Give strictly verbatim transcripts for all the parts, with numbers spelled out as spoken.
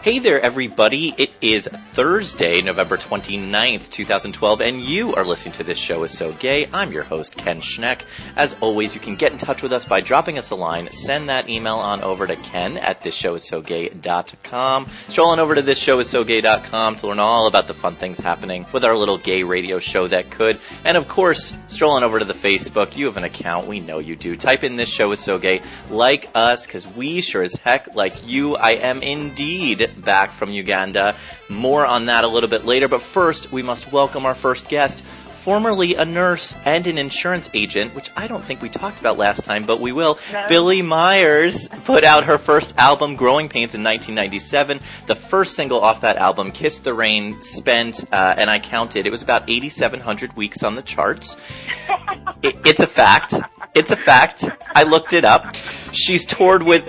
Hey there, everybody. It is Thursday, November twenty-ninth, twenty twelve, and you are listening to This Show Is So Gay. I'm your host, Ken Schneck. As always, you can get in touch with us by dropping us a line. Send that email on over to ken at this show is so gay dot com. Stroll on over to this show is so gay dot com to learn all about the fun things happening with our little gay radio show that could. And of course, stroll on over to the Facebook. You have an account. We know you do. Type in This Show Is So Gay. Like us, because we sure as heck like you. I am indeed back from Uganda. More on that a little bit later, but first we must welcome our first guest, formerly a nurse and an insurance agent, which I don't think we talked about last time, but we will. No. Billie Myers put out her first album, Growing Pains, in nineteen ninety-seven. The first single off that album, Kiss the Rain, spent, uh, and I counted, it was about eighty-seven hundred weeks on the charts. it, it's a fact. It's a fact. I looked it up. She's toured with...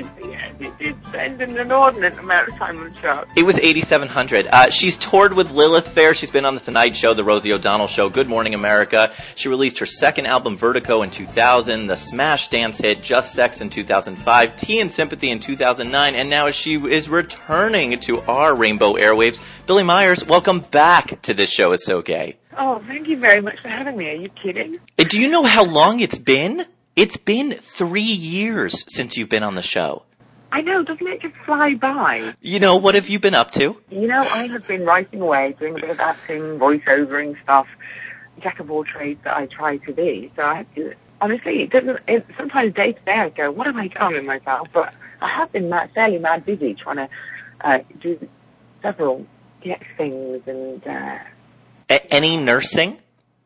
It did spend an inordinate amount of time on the show. It was eighty-seven hundred. Uh, she's toured with Lilith Fair. She's been on The Tonight Show, The Rosie O'Donnell Show, Good Morning America. She released her second album, Vertigo, in two thousand, the smash dance hit Just Sex in two thousand five, Tea and Sympathy in two thousand nine, and now she is returning to our rainbow airwaves. Billie Myers, welcome back to This Show Is So Gay. Oh, thank you very much for having me. Are you kidding? Do you know how long it's been? It's been three years since you've been on the show. I know, doesn't it just fly by? You know, what have you been up to? You know, I have been writing away, doing a bit of acting, voiceovering stuff, jack of all trades that I try to be. So I have to, honestly, it doesn't, it, sometimes day to day I go, what am I doing with myself? But I have been mad, fairly mad busy trying to uh, do several things and... Uh, A- any nursing?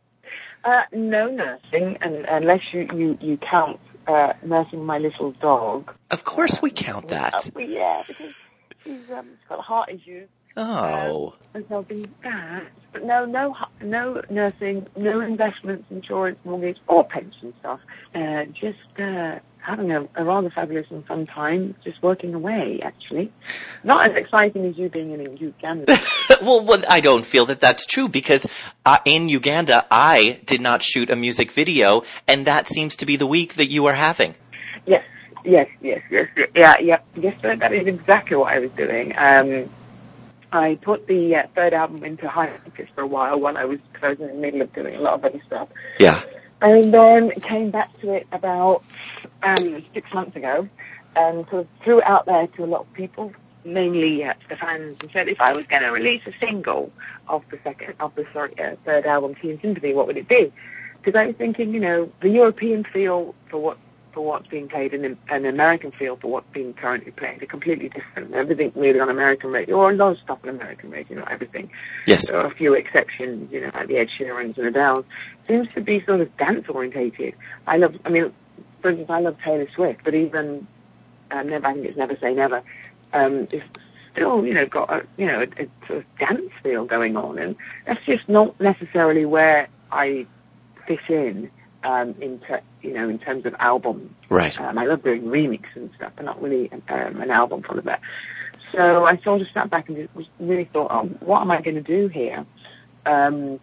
Uh, no nursing, and, unless you, you, you count Uh, nursing my little dog. Of course we count that. Uh, yeah, because she's, um, she's got heart issues. Oh. Uh, and so I've been that. But no, no, no nursing, no investments, insurance, mortgage, or pension stuff. Uh, just, uh, having a, a rather fabulous and fun time, just working away, actually. Not as exciting as you being in Uganda. well, well, I don't feel that that's true, because uh, in Uganda, I did not shoot a music video, and that seems to be the week that you are having. Yes, yes, yes, yes, yeah, yeah, yes, that is exactly what I was doing. Um, I put the uh, third album into hiatus for a while when I was, cause I was in the middle of doing a lot of other stuff. Yeah. And then came back to it about um, six months ago, and sort of threw it out there to a lot of people, mainly uh, the fans, and said if I was going to release a single of the second, of the sorry, uh, third album, Tea and Sympathy, what would it be? Because I was thinking, you know, the European feel for what for what's being played and an American feel for what's being currently played are completely different. Everything really on American radio, or a lot of stuff on American radio, not everything. Yes. There are a few exceptions, you know, like the Ed Sheerans and Adele. Seems to be sort of dance orientated. I love, I mean, for instance, I love Taylor Swift, but even, uh, never, I think it's Never Say Never, um, it's still, you know, got a, you know, a, a sort of dance feel going on, and that's just not necessarily where I fit in. Um, in ter- you know, in terms of album, right? Um, I love doing remixes and stuff, but not really um, an album full of that. So I sort of sat back and just really thought, oh, what am I going to do here? Um,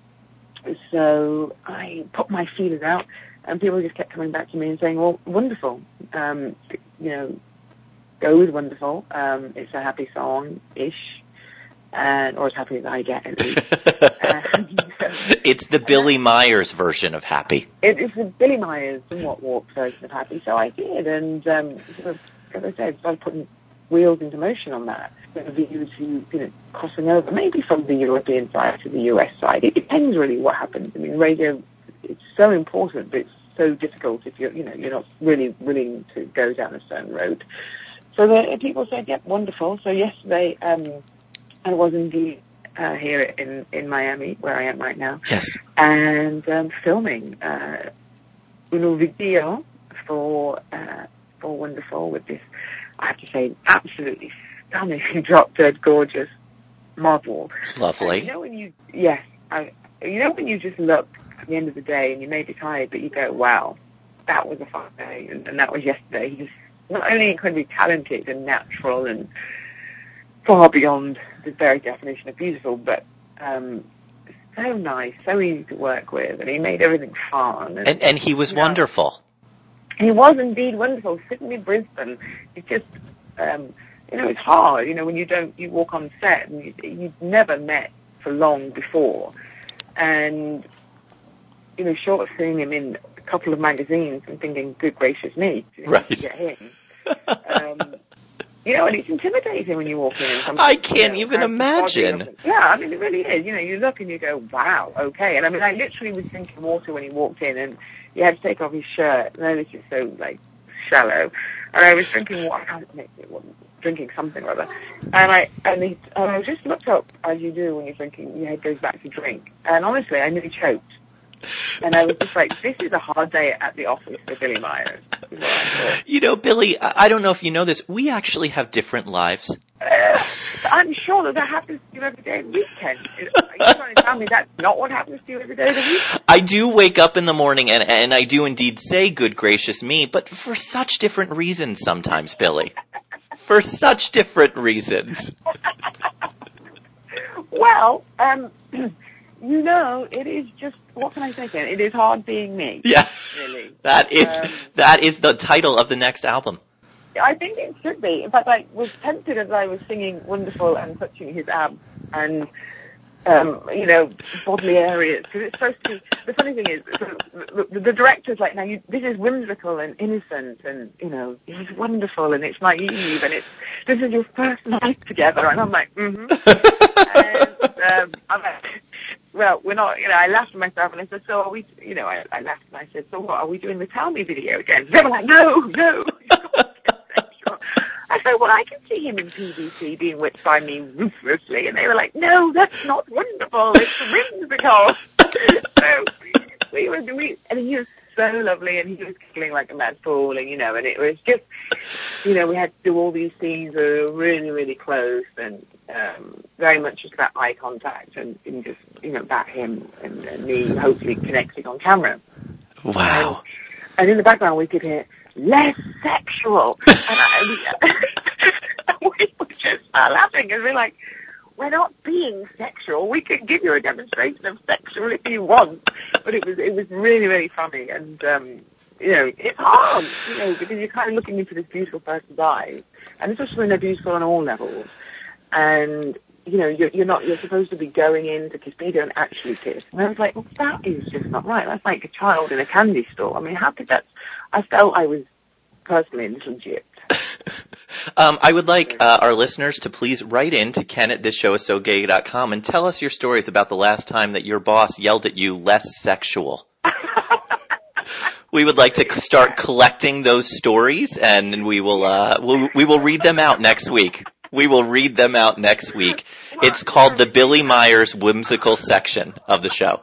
so I put my feelers out, and people just kept coming back to me and saying, well, wonderful, um, you know, go with Wonderful. Um, it's a happy song-ish. And, or as happy as I get, at least. and, so, it's the Billie Myers version of happy. It is the Billie Myers, somewhat warped version of happy. So I did, and um, sort of, as I said, started putting wheels into motion on that. With a view to, you know, crossing over, maybe from the European side to the U S side. It depends really what happens. I mean, radio, it's so important, but it's so difficult if you're, you know, you're not really willing to go down a certain road. So the people said, yep, wonderful. So yesterday, um, I was indeed uh, here in, in Miami, where I am right now. Yes. And um, filming uh, un video for uh, for Wonderful with this, I have to say, absolutely stunning, drop-dead gorgeous model. Lovely. And you know when you, yes, I, you know when you just look at the end of the day and you may be tired, but you go, wow, that was a fun day, and, and that was yesterday. He's not only incredibly talented and natural and far beyond the very definition of beautiful, but um, so nice, so easy to work with, and he made everything fun. And, and, and he was know, wonderful. He was indeed wonderful. Sydney Brisbane is just um, you know, it's hard, you know, when you don't, you walk on set and you, you've never met for long before. And, you know, short of seeing him in a couple of magazines and thinking, good gracious me, to right. get him. um, you know, and it's intimidating when you walk in. And I can't you know, even imagine. Yeah, I mean, it really is. You know, you look and you go, wow, okay. And I mean, I literally was drinking water when he walked in, and he had to take off his shirt. No, this is so, like, shallow. And I was drinking water, I can't make it, drinking something or other. And I, and, he, and I just looked up, as you do when you're drinking, your head goes back to drink. And honestly, I nearly choked. And I was just like, this is a hard day at the office for Billy Myers. You know, Billy, I don't know if you know this, we actually have different lives. Uh, I'm sure that that happens to you every day of the weekend. Are you trying to tell me that's not what happens to you every day of the weekend? I do wake up in the morning, and, and I do indeed say, good gracious me, but for such different reasons sometimes, Billy. For such different reasons. Well, um... you know, it is just, what can I say, Ken? It is hard being me. Yeah. Really. That is, um, that is the title of the next album. I think it should be. In fact, I was tempted as I was singing Wonderful and touching his abs and, um, you know, bodily areas. Because it's supposed to be, the funny thing is, the, the, the director's like, now you, this is whimsical and innocent and, you know, he's wonderful and it's naive and it's, this is your first night together. And I'm like, mm-hmm. and, um, I'm like, well, we're not, you know, I laughed at myself and I said, so are we, you know, I, I laughed and I said, so what, are we doing the Tell Me video again? They were like, no, no. I said, well, I can see him in P V C being whipped by me ruthlessly. And they were like, no, that's not wonderful. It's whimsical. So we were, we, and he was so lovely and he was giggling like a mad fool and, you know, and it was just, you know, we had to do all these scenes that were really, really close and, um, very much just about eye contact and, and just, you know, about him and, and me hopefully connecting on camera. Wow. And, and in the background we could hear, less sexual. And I, we were just uh, laughing and we're like, we're not being sexual. We can give you a demonstration of sexual if you want. But it was, it was really, really funny. And, um, you know, it's hard, you know, because you're kind of looking into this beautiful person's eyes. And especially when they're beautiful on all levels. And, you know, you're, you're not, you're supposed to be going in to kiss, but you don't actually kiss. And I was like, well, that is just not right. That's like a child in a candy store. I mean, how could that, I felt I was personally a little gypped. Um, I would like uh, our listeners to please write in to Ken at this show is so gay dot com and tell us your stories about the last time that your boss yelled at you less sexual. We would like to start collecting those stories, and we will uh, we'll, we will read them out next week. We will read them out next week. It's called the Billy Myers whimsical section of the show.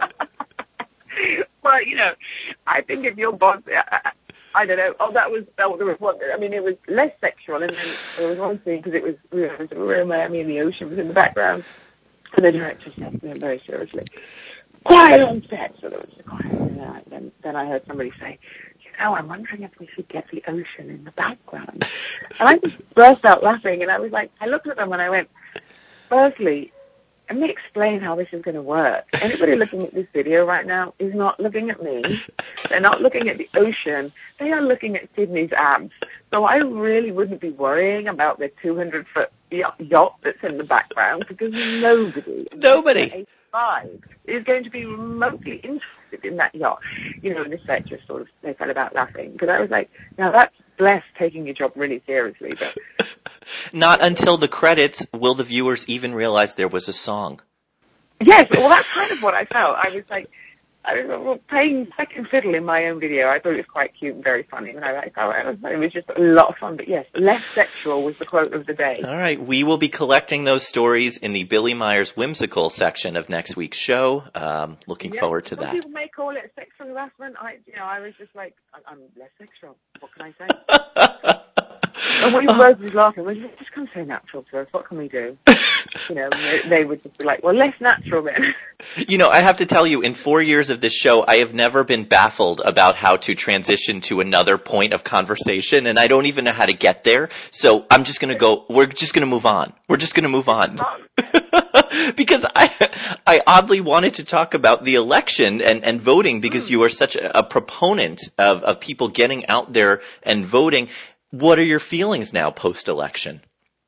Well, you know, I think if your boss, I, I don't know. Oh, that was that was, there was one. I mean, it was less sexual, and then there was one scene because it was we were, we were in Miami, and the ocean was in the background, and the director said, you know, very seriously, "Quiet on set." So there was a quiet, and uh, then then I heard somebody say, "You know, I'm wondering if we should get the ocean in the background," and I just burst out laughing, and I was like, I looked at them and I went, "Firstly, let me explain how this is going to work. Anybody looking at this video right now is not looking at me. They're not looking at the ocean. They are looking at Sydney's abs. So I really wouldn't be worrying about the two hundred foot yacht that's in the background because nobody, nobody is going to be remotely interested in that yacht." You know, and this set just sort of, they fell about laughing because I was like, now that's blessed taking your job really seriously, but not until the credits will the viewers even realize there was a song. Yes, well, that's kind of what I felt. I was like, I was playing second fiddle in my own video. I thought it was quite cute and very funny. And I like, oh, it was just a lot of fun. But yes, less sexual was the quote of the day. All right, we will be collecting those stories in the Billy Myers whimsical section of next week's show. Um, looking yeah, forward to some that. People may call it sexual harassment. I, you know, I was just like, I'm less sexual. What can I say? And we were both just laughing. We just, just come so natural to us. What can we do? You know, they, they would just be like, well, less natural then. You know, I have to tell you, in four years of this show, I have never been baffled about how to transition to another point of conversation, and I don't even know how to get there. So I'm just going to go, we're just going to move on. We're just going to move on. Because I I oddly wanted to talk about the election and, and voting because you are such a, a proponent of, of people getting out there and voting. What are your feelings now post-election?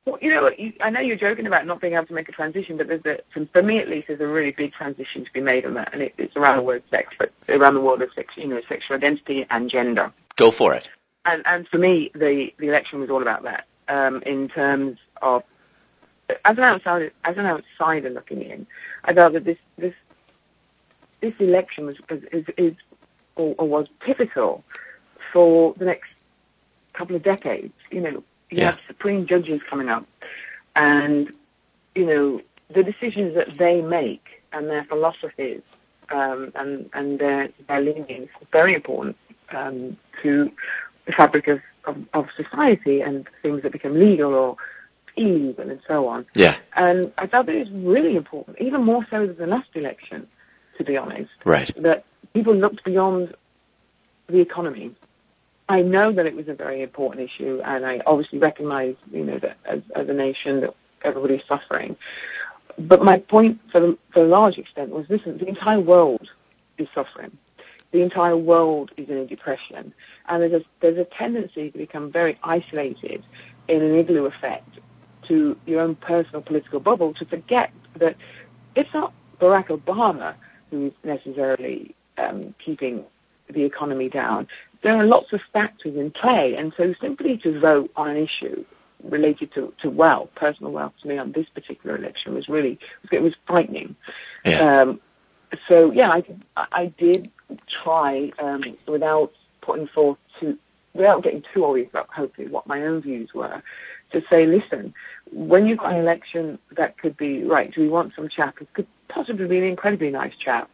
Well, you know, you, I know you're joking about not being able to make a transition, but there's a, for me at least, there's a really big transition to be made on that, and it, it's around the word sex, but around the world of sex, you know, sexual identity and gender. Go for it. And, and for me, the, the election was all about that, um, in terms of, as an outsider, as an outsider looking in, I felt that this, this, this election was, is, is or, or was pivotal for the next couple of decades. You know, you yeah. have Supreme Judges coming up, and, you know, the decisions that they make and their philosophies, um, and, and their, their leanings are very important, um, to the fabric of, of, of society and things that become legal or illegal and so on. Yeah. And I felt that it was really important, even more so than the last election, to be honest. Right. That people looked beyond the economy. I know that it was a very important issue, and I obviously recognize, you know, that as, as a nation that everybody's suffering. But my point, for the, for a large extent, was this: the entire world is suffering. The entire world is in a depression, and there's a, there's a tendency to become very isolated in an igloo effect to your own personal political bubble, to forget that it's not Barack Obama who's necessarily um, keeping the economy down. There are lots of factors in play, and so simply to vote on an issue related to, to wealth, personal wealth, to me on this particular election was really, it was frightening. Yeah. Um, so, yeah, I, I did try, um, without putting forth too, without getting too obvious about hopefully what my own views were, to say, listen, when you've got an election that could be, right, do we want some chap who could possibly be an incredibly nice chap,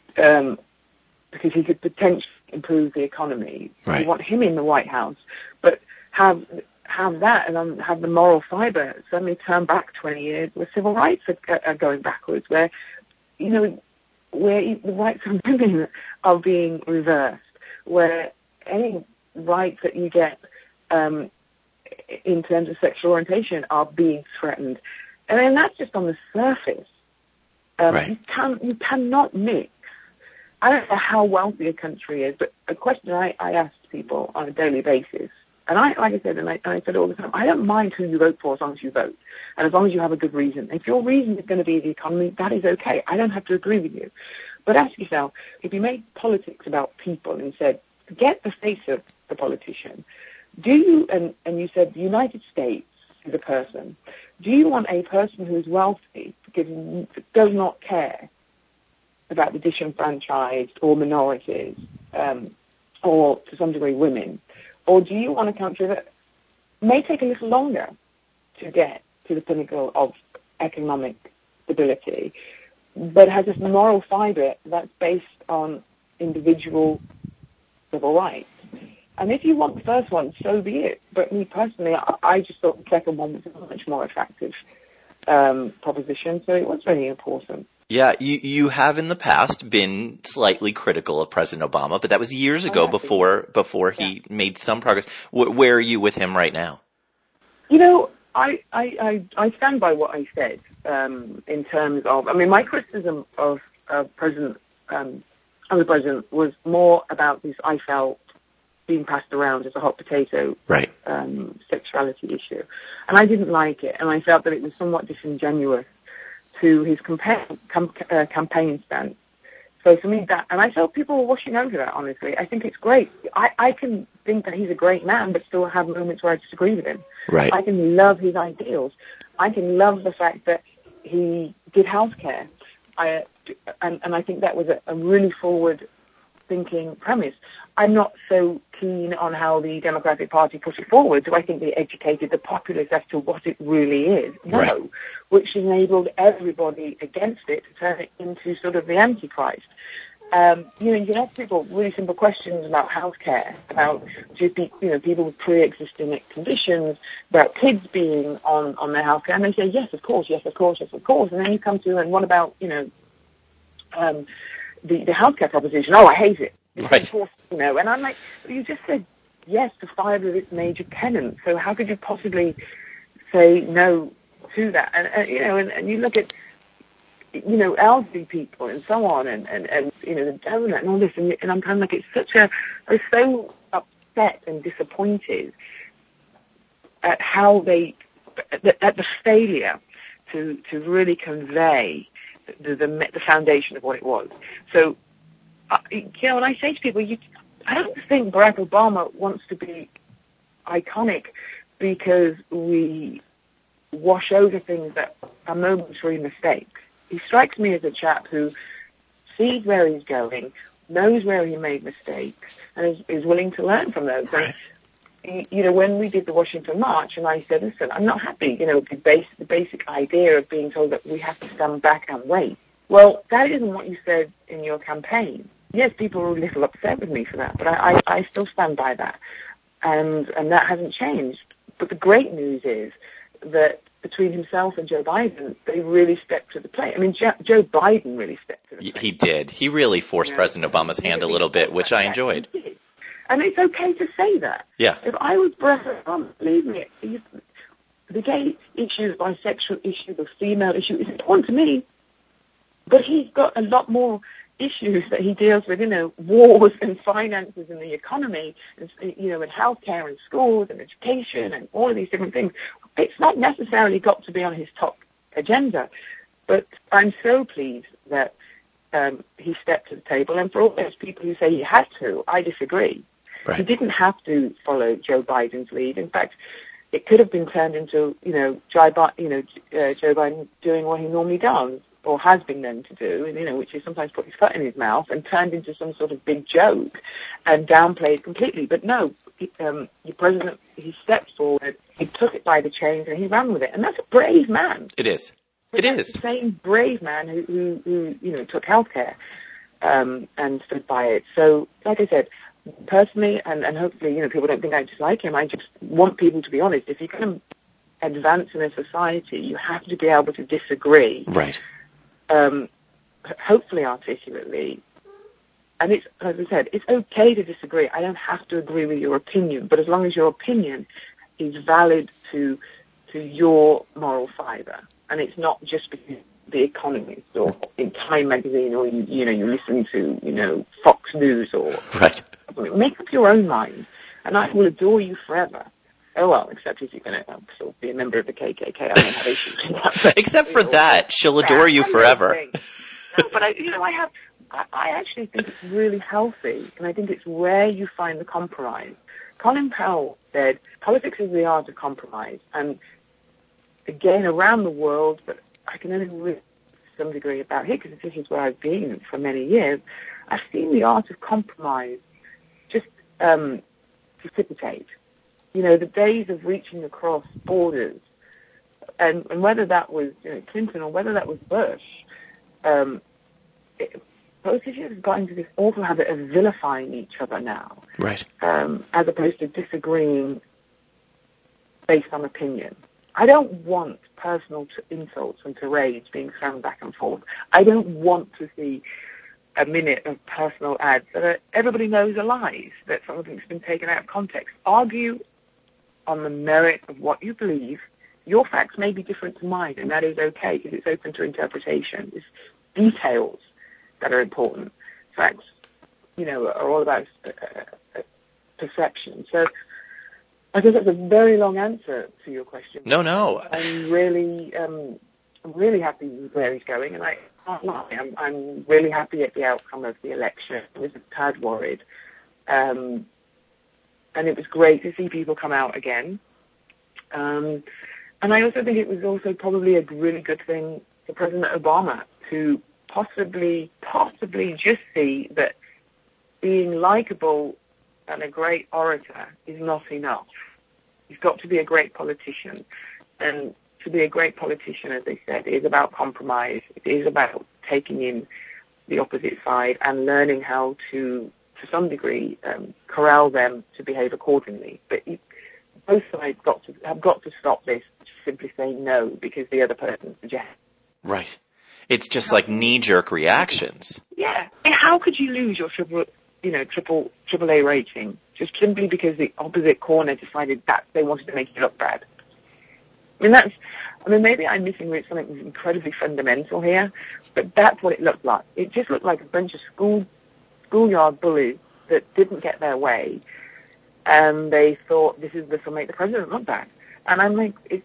um, because he could potentially improve the economy. Right. We want him in the White House, but have have that and um, have the moral fibre suddenly turn back twenty years where civil rights are, are going backwards, where, you know, where the rights of women are being reversed, where any rights that you get um, in terms of sexual orientation are being threatened. And then that's just on the surface. Um, right. You can you cannot mix. I don't know how wealthy a country is, but a question I, I ask people on a daily basis, and I, like I said, and I, and I said all the time, I don't mind who you vote for as long as you vote, and as long as you have a good reason. If your reason is going to be the economy, that is okay. I don't have to agree with you. But ask yourself, if you made politics about people and said, forget the face of the politician, do you, and, and you said the United States is a person, do you want a person who is wealthy because does not care about the disenfranchised or minorities, um, or to some degree women? Or do you want a country that may take a little longer to get to the pinnacle of economic stability, but has this moral fibre that's based on individual civil rights? And if you want the first one, so be it. But me personally, I, I just thought the second one was a much more attractive um, proposition, so it was very important. Yeah, you you have in the past been slightly critical of President Obama, but that was years ago oh, before before he yeah. made some progress. W- where are you with him right now? You know, I I, I, I stand by what I said um, in terms of, I mean, my criticism of uh, President um, of the president was more about this, I felt, being passed around as a hot potato right. um, sexuality issue, and I didn't like it, and I felt that it was somewhat disingenuous to his campaign, com, uh, campaign stance. So for me, that, and I felt people were washing over that, honestly. I think it's great. I, I can think that he's a great man, but still have moments where I disagree with him. Right. I can love his ideals. I can love the fact that he did healthcare. I, and, and I think that was a, a really forward-thinking premise. I'm not so keen on how the Democratic Party put it forward. Do I think they educated the populace as to what it really is? No. Right. Which enabled everybody against it to turn it into sort of the Antichrist. Um, you know, you can ask people really simple questions about healthcare, about just be, you know, people with pre-existing conditions, about kids being on, on their healthcare, and they say, yes, of course, yes, of course, yes, of course. And then you come to, and what about, you know, um, the, the healthcare proposition? Oh, I hate it. It's right. important, you know, and I'm like, you just said yes to five of its major tenants, so how could you possibly say no to that? And, and you know, and, and you look at, you know, elderly people and so on, and, and, and you know, the donut and all this, and, and I'm kind of like, it's such a, I'm so upset and disappointed at how they at the, at the failure to to really convey the, the the foundation of what it was. So, uh, you know, when I say to people, you, I don't think Barack Obama wants to be iconic because we wash over things that are momentary mistakes. He strikes me as a chap who sees where he's going, knows where he made mistakes, and is, is willing to learn from those. And, you know, when we did the Washington March, and I said, listen, I'm not happy, you know, the, base, the basic idea of being told that we have to stand back and wait. Well, that isn't what you said in your campaign. Yes, people were a little upset with me for that, but I, I, I still stand by that. And, and that hasn't changed. But the great news is that between himself and Joe Biden, they really stepped to the plate. I mean, jo- Joe Biden really stepped to the plate. He did. He really forced you know, President Obama's hand a little bit, which I enjoyed. And it's okay to say that. Yeah. If I was Barack Obama, believe me, the gay issue, the bisexual issue, the female issue is important to me. But he's got a lot more issues that he deals with, you know, wars and finances and the economy, and, you know, and healthcare and schools and education and all of these different things. It's not necessarily got to be on his top agenda. But I'm so pleased that um, he stepped to the table. And for all those people who say he had to, I disagree. Right. He didn't have to follow Joe Biden's lead. In fact, it could have been turned into, you know, Joe Biden, you know, uh, Joe Biden doing what he normally does, or has been known to do, you know, which is sometimes put his foot in his mouth and turned into some sort of big joke and downplayed completely. But no, he, um, the president, he stepped forward, he took it by the chains, and he ran with it. And that's a brave man. It is. But it that's is. the same brave man who, who, who you know, took healthcare um, and stood by it. So, like I said, personally, and, and hopefully, you know, people don't think I dislike him, I just want people to be honest. If you're going to advance in a society, you have to be able to disagree. Right. Um, hopefully articulately. And it's, as I said, it's okay to disagree. I don't have to agree with your opinion, but as long as your opinion is valid to to your moral fibre, and it's not just because The Economist or in Time magazine, or you, you know, you listen to, you know, Fox News, or right. Make up your own mind, and I will adore you forever. Oh, well, except if you're going to um, sort of be a member of the K K K, I don't have issues with that. But, except for know, that, she'll adore you forever. No, but I, you know, I have, I, I actually think it's really healthy, and I think it's where you find the compromise. Colin Powell said, politics is the art of compromise, and again, around the world, but I can only read to some degree about here, because this is where I've been for many years, I've seen the art of compromise just um, precipitate. You know, the days of reaching across borders, and, and whether that was, you know, Clinton or whether that was Bush, um, it, politicians have got into this awful habit of vilifying each other now, right? Um, as opposed to disagreeing based on opinion. I don't want personal t- insults and tirades being thrown back and forth. I don't want to see a minute of personal ads that are, everybody knows are lies, that something's been taken out of context. Argue on the merit of what you believe. Your facts may be different to mine, and that is okay, because it's open to interpretation. It's details that are important. Facts, you know, are all about uh, uh, perception. So I guess that's a very long answer to your question. No, no. I'm really, um, I'm really happy with where he's going, and I can't lie. I'm, I'm really happy at the outcome of the election. I was a tad worried. Um, and it was great to see people come out again. Um, and I also think it was also probably a really good thing for President Obama to possibly, possibly just see that being likable and a great orator is not enough. He's got to be a great politician. And to be a great politician, as they said, is about compromise. It is about taking in the opposite side and learning how to, to some degree, um, corral them to behave accordingly. But you, both sides got to, have got to stop this, simply saying no because the other person suggests. Right. It's just like knee-jerk reactions. Yeah. And how could you lose your triple, you know, triple, triple A rating just simply because the opposite corner decided that they wanted to make you look bad? I mean, that's, I mean, maybe I'm missing something incredibly fundamental here, but that's what it looked like. It just looked like a bunch of school, schoolyard bullies that didn't get their way, and they thought this is this will make the president look bad. And I'm like, it,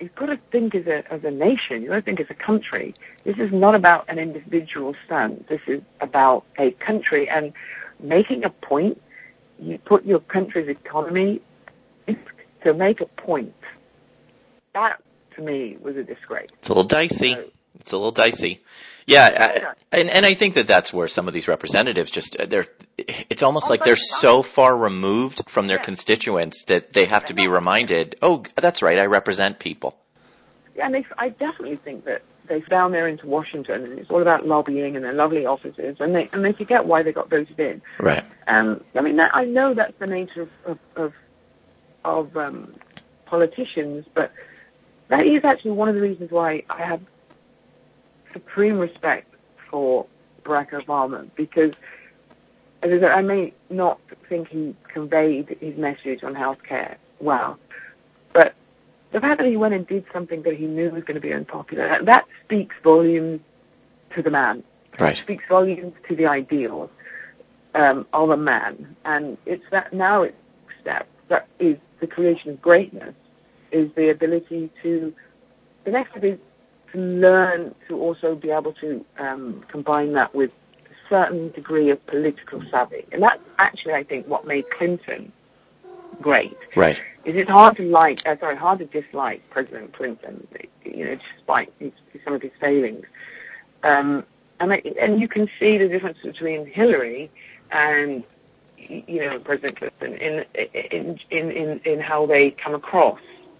you've got to think as a as a nation. You've got to think as a country. This is not about an individual stance. This is about a country, and making a point. You put your country's economy to make a point. That, to me, was a disgrace. It's a little dicey. So, it's a little dicey. Yeah, I, and and I think that that's where some of these representatives just they're. It's almost like they're so far removed from their yeah. constituents that they have to be reminded. Oh, that's right, I represent people. Yeah, and they, I definitely think that they down there into Washington, and it's all about lobbying and their lovely offices, and they and they forget why they got voted in. Right. Um, I mean, that, I know that's the nature of of of, of um, politicians, but that is actually one of the reasons why I have supreme respect for Barack Obama, because as I, said, I may not think he conveyed his message on healthcare well, but the fact that he went and did something that he knew was going to be unpopular, that, that speaks volumes to the man. Right. It speaks volumes to the ideals um, of a man. And it's that now it's step that is the creation of greatness, is the ability to, the next step is to learn to also be able to um, combine that with a certain degree of political savvy. And that's actually, I think, what made Clinton great. Right. Is it's hard to like, uh, sorry, hard to dislike President Clinton, you know, despite his, some of his failings. Um, and, I, and you can see the difference between Hillary and, you know, President Clinton in in in in, in how they come across.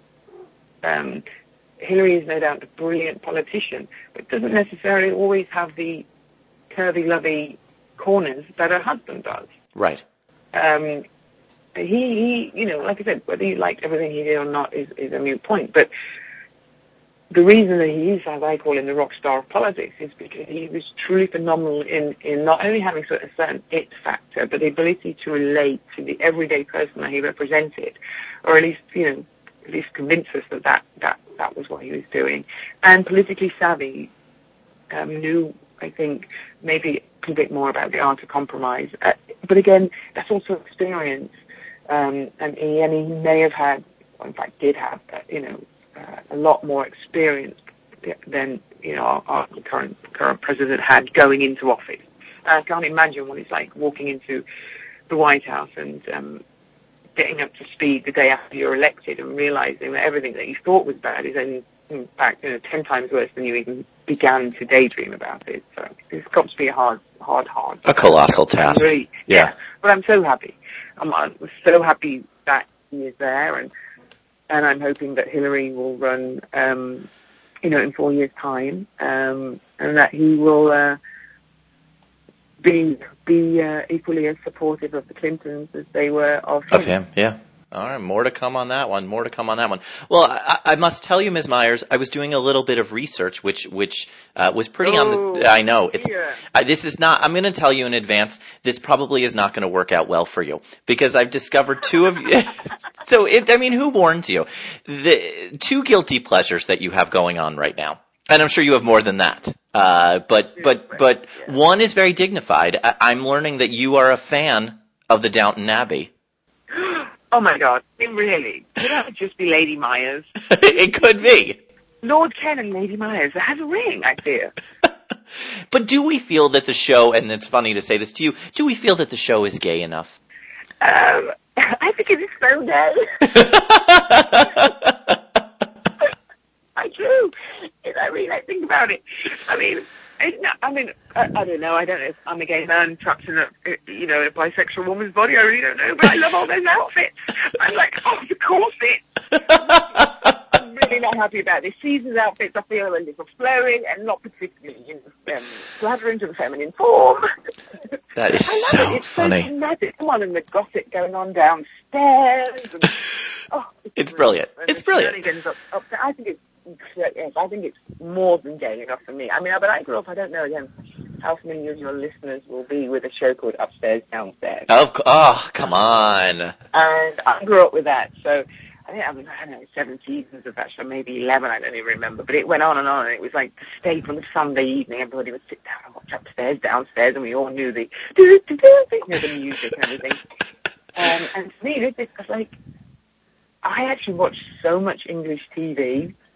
Um, Hillary is no doubt a brilliant politician, but doesn't necessarily always have the curvy-lovey corners that her husband does. Right. Um, he, he, you know, like I said, whether you liked everything he did or not is, is a moot point. But the reason that he is, as I call him, the rock star of politics is because he was truly phenomenal in, in not only having sort of a certain it factor, but the ability to relate to the everyday person that he represented, or at least, you know, at least convince us that that, that, that was what he was doing. And politically savvy, um, knew, I think, maybe a little bit more about the art of compromise. Uh, but again, that's also experience. Um, and, he, and he may have had, or in fact did have, uh, you know, uh, a lot more experience than, you know, our, our current current president had going into office. Uh, I can't imagine what it's like walking into the White House and um, getting up to speed the day after you're elected and realizing that everything that you thought was bad is in, in fact, you know, ten times worse than you even began to daydream about it. So it's got to be a hard, hard, hard. A colossal task. Really, yeah. yeah. But I'm so happy. I'm, I'm so happy that he is there, and and I'm hoping that Hillary will run, um, you know, in four years' time, um, and that he will uh, be be uh, equally as supportive of the Clintons as they were of him. Of him, yeah. All right, more to come on that one. More to come on that one. Well, I, I must tell you, Miz Myers, I was doing a little bit of research, which which uh, was pretty oh, on the. I know it's. Yeah. I, this is not. I'm going to tell you in advance. This probably is not going to work out well for you because I've discovered two of. So, it, I mean, who warned you? The two guilty pleasures that you have going on right now, and I'm sure you have more than that. Uh, but but but yeah. One is very dignified. I, I'm learning that you are a fan of the Downton Abbey. Oh my God, really? Could that just be Lady Myers? It could be. Lord Ken and Lady Myers. It has a ring, I fear. But do we feel that the show, and it's funny to say this to you, do we feel that the show is gay enough? Um, I think it is so gay. I do. I mean, I think about it. I mean, it's not, I mean, I, I don't know. I don't know if I'm a gay man trapped in a, you know, a bisexual woman's body. I really don't know. But I love all those outfits. I'm like, oh, the corset. I'm really not happy about this season's outfits. I feel a little flowing and not particularly, you know, um, flattering to the feminine form. That is I love so it. It's funny. So dramatic. Come on, and the gossip going on downstairs. And, oh, it's, it's brilliant. And It's brilliant. Up, up, I think it's. Yes, I think it's more than gay enough for me. I mean, but I grew up, I don't know, again, how many of your listeners will be with a show called Upstairs, Downstairs. Oh, oh come on. And I grew up with that, so I think I was, I don't know, seven seasons of that show, maybe eleven, I don't even remember, but it went on and on, and it was like the staple of Sunday evening. Everybody would sit down and watch Upstairs, Downstairs, and we all knew the, do, do, do, you know, the music and everything. Um, and to me, this is like, I actually watched so much English T V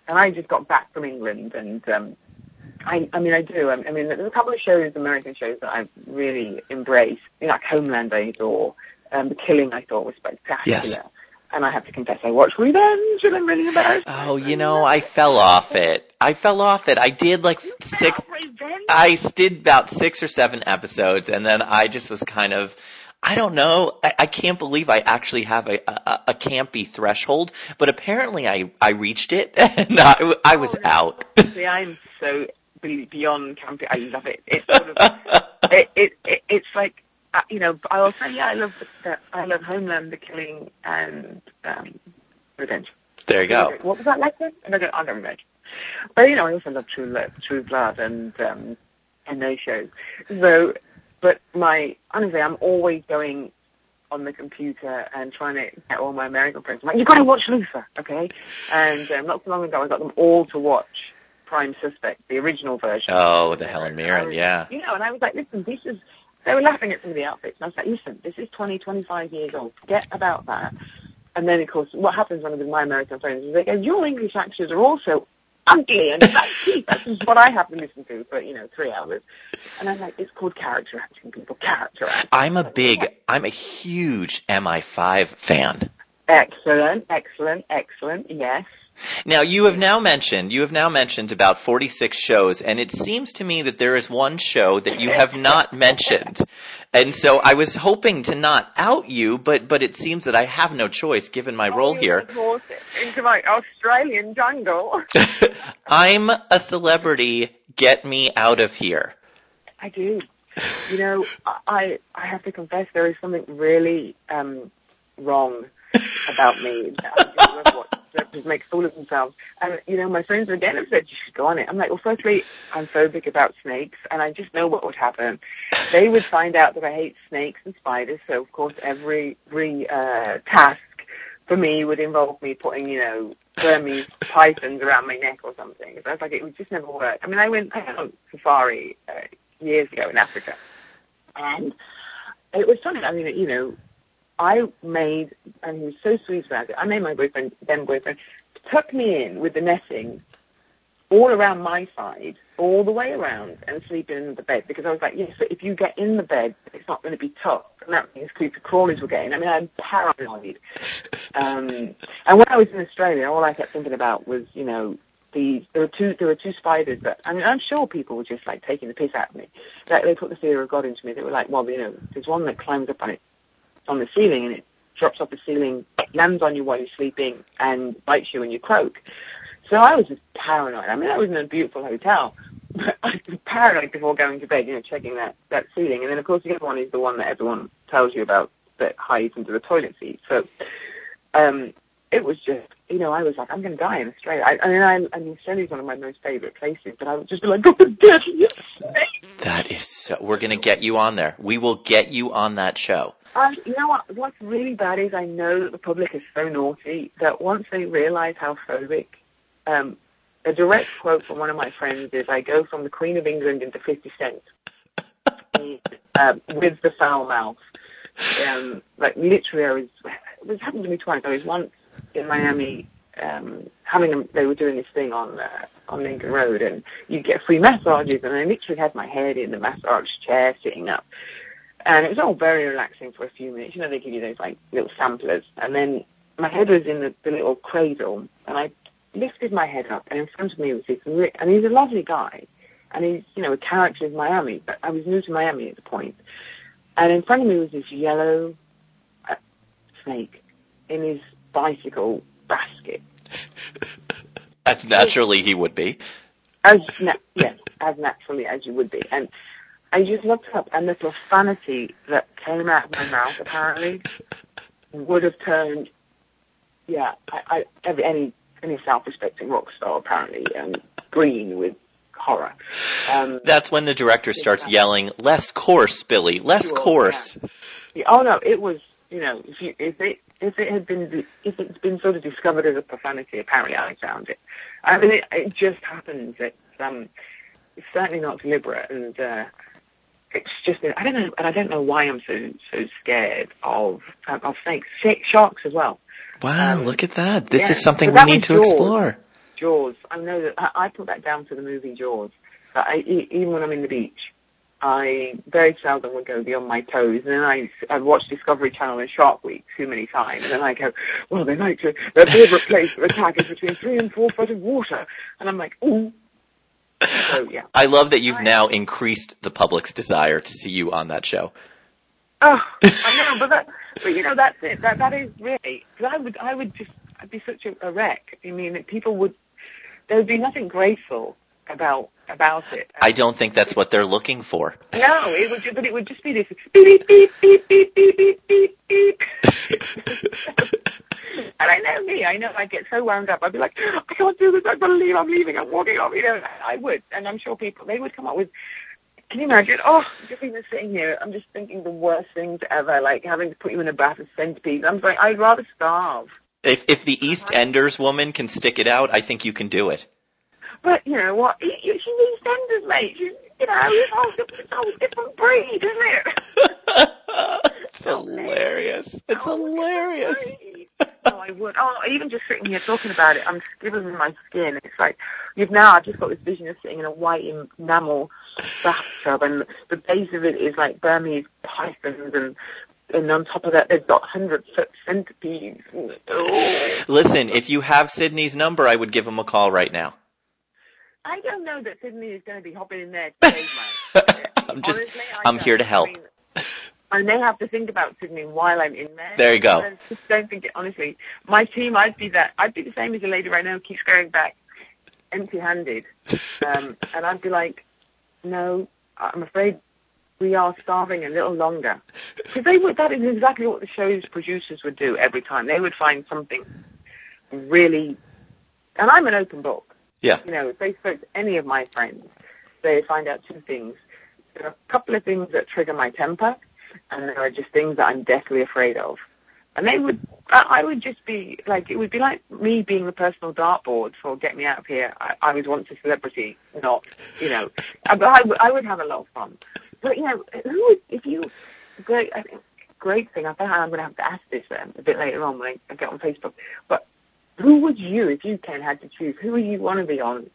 and I just got back from England, and um, I, I mean, I do. I, I mean, there's a couple of shows, American shows, that I really embraced. You know, like Homeland, I adore. Um, The Killing, I thought, was spectacular. Yes. And I have to confess, I watched Revenge, and I'm really embarrassed. Oh, you know, I fell off it. I fell off it. I did like you six. Revenge? I did about six or seven episodes, and then I just was kind of. I don't know. I, I can't believe I actually have a, a, a campy threshold, but apparently I, I reached it, and I, I was oh, no. out. See, I'm so beyond campy. I love it. It's sort of, it, it, it, it's like, uh, you know, I'll say, yeah, I love the, I love Homeland, The Killing, and um, Revenge. There you go. What was that like then? I don't, I don't remember. But, you know, I also love True, True Blood and, um, and those shows. So, but my, honestly, I'm always going on the computer and trying to get all my American friends. I'm like, you've got to watch Luther, okay? And um, not so long ago, I got them all to watch Prime Suspect, the original version. Oh, the Helen Mirren, yeah. You know, and I was like, listen, this is, they were laughing at some of the outfits. And I was like, listen, this is twenty, twenty-five years old. Forget about that. And then, of course, what happens when I'm with my American friends is they go, your English actors are also ugly and sexy. That's just what I have to listen to for, you know, three hours. And I'm like, it's called character acting, people, character acting. I'm a big, I'm a huge M I five fan. Excellent, excellent, excellent, yes. Now, you have now mentioned, you have now mentioned about forty-six shows, and it seems to me that there is one show that you have not mentioned. And so I was hoping to not out you, but, but it seems that I have no choice given my oh, role here. Into my Australian jungle. I'm a celebrity. Get me out of here. I do. You know, I I have to confess there is something really um, wrong about me. Just make fool of themselves. And, you know, my friends again have said, you should go on it. I'm like, well, firstly, I'm phobic about snakes, and I just know what would happen. They would find out that I hate snakes and spiders, so, of course, every, every uh, task for me would involve me putting, you know, Burmese pythons around my neck or something. So I was like, it would just never work. I mean, I went, I went on safari uh, years ago in Africa, and it was funny. I mean, you know, I made, and he was so sweet about it, I made my boyfriend, then boyfriend, tuck me in with the netting all around my side, all the way around, and sleep in the bed. Because I was like, yes, so if you get in the bed, it's not going to be tough. And that means creepy crawlies were getting. I mean, I'm paranoid. Um, and when I was in Australia, all I kept thinking about was, you know, these, there were two, there were two spiders that, I mean, I'm sure people were just like taking the piss out of me. Like, they put the fear of God into me. They were like, well, you know, there's one that climbs up on it, on the ceiling, and it drops off the ceiling, lands on you while you're sleeping, and bites you when you croak. So I was just paranoid. I mean, I was in a beautiful hotel, but I was paranoid before going to bed, you know, checking that, that ceiling. And then, of course, the other one is the one that everyone tells you about that hides into the toilet seat. So um, it was just, you know, I was like, I'm going to die in Australia. I, I mean, I, I mean, Australia is one of my most favorite places, but I would just be like, God, the deadliest snake. That is so, we're going to get you on there. We will get you on that show. Um, you know what? What's really bad is I know that the public is so naughty that once they realize how phobic, um, a direct quote from one of my friends is, I go from the Queen of England into fifty Cent uh, with the foul mouth. Um, like literally, I was, it was happened to me twice. I was once in Miami, um, having a, they were doing this thing on uh, on Lincoln Road, and you get free massages, and I literally had my head in the massage chair sitting up. And it was all very relaxing for a few minutes. You know, they give you those, like, little samplers. And then my head was in the, the little cradle, and I lifted my head up, and in front of me was this, and he's a lovely guy, and he's, you know, a character in Miami, but I was new to Miami at the point. And in front of me was this yellow uh, snake in his bicycle basket. As naturally he would be. As na- yes, as naturally as you would be. And I just looked up, and the profanity that came out of my mouth, apparently, would have turned, yeah, I, I, every, any any self-respecting rock star, apparently, um, green with horror. Um, That's when the director starts yelling, less coarse, Billy, less sure, coarse. Yeah. Yeah, oh, no, it was, you know, if, you, if, it, if it had been, if it's been sort of discovered as a profanity, apparently I found it. I mean, it, it just happens. It's, um, it's certainly not deliberate, and, uh, it's just, I don't know, and I don't know why I'm so so scared of of snakes, sharks as well. Wow, um, look at that! This yeah, is something we that need to Jaws. explore. Jaws. I know that I, I put that down to the movie Jaws. But I, e- even when I'm in the beach, I very seldom would go beyond my toes. And then I, I watch Discovery Channel and Shark Week too many times. And then I go, well, they like to, their favorite place to attack is between three and four foot of water. And I'm like, ooh. So, yeah. I love that you've I, now increased the public's desire to see you on that show. Oh, I know, but that, but you know, that's it. That, that is really, because I would, I would just, I'd be such a, a wreck. I mean, people would, there would be nothing graceful about about it. I don't think that's what they're looking for. No, it would, but it would just be this beep beep beep beep beep beep beep beep. And I know me, I know I'd get so wound up. I'd be like, I can't do this. I can't leave. I'm leaving. I'm walking off. You know, I would, and I'm sure people they would come up with. Can you imagine? Oh, just even sitting here, I'm just thinking the worst things ever, like having to put you in a bath of centipedes. I'm like, I'd rather starve. If if the East Enders woman can stick it out, I think you can do it. But, you know what, she needs EastEnders, mate. She's, you know, it's a whole, it's a whole different breed, isn't it? It's hilarious. It's oh, hilarious. Oh, I would. Oh, even just sitting here talking about it, I'm skivering in my skin. It's like, you've now, I've just got this vision of sitting in a white enamel bathtub, and the base of it is like Burmese pythons, and and on top of that, they've got hundred-foot centipedes. Oh. Listen, if you have Sydney's number, I would give him a call right now. I don't know that Sydney is going to be hopping in there to save my I'm just, Honestly, I'm here to help. I, mean, I may have to think about Sydney while I'm in there. There you go. I just don't think it, honestly. My team, I'd be that, I'd be the same as a lady right now who keeps going back empty-handed. Um, and I'd be like, no, I'm afraid we are starving a little longer. Because they would, that is exactly what the show's producers would do every time. They would find something really, and I'm an open book. Yeah. You know, if they spoke to any of my friends, they find out two things. There are a couple of things that trigger my temper, and there are just things that I'm deathly afraid of. And they would, I would just be like, it would be like me being the personal dartboard for Get Me Out of Here. I, I was once a celebrity, not, you know, I, I, I would have a lot of fun. But, you know, who would, if you, great, I think, great thing, I think I'm going to have to ask this um, a bit later on when I get on Facebook, but who would you, if you can, had to choose, who would you want to be on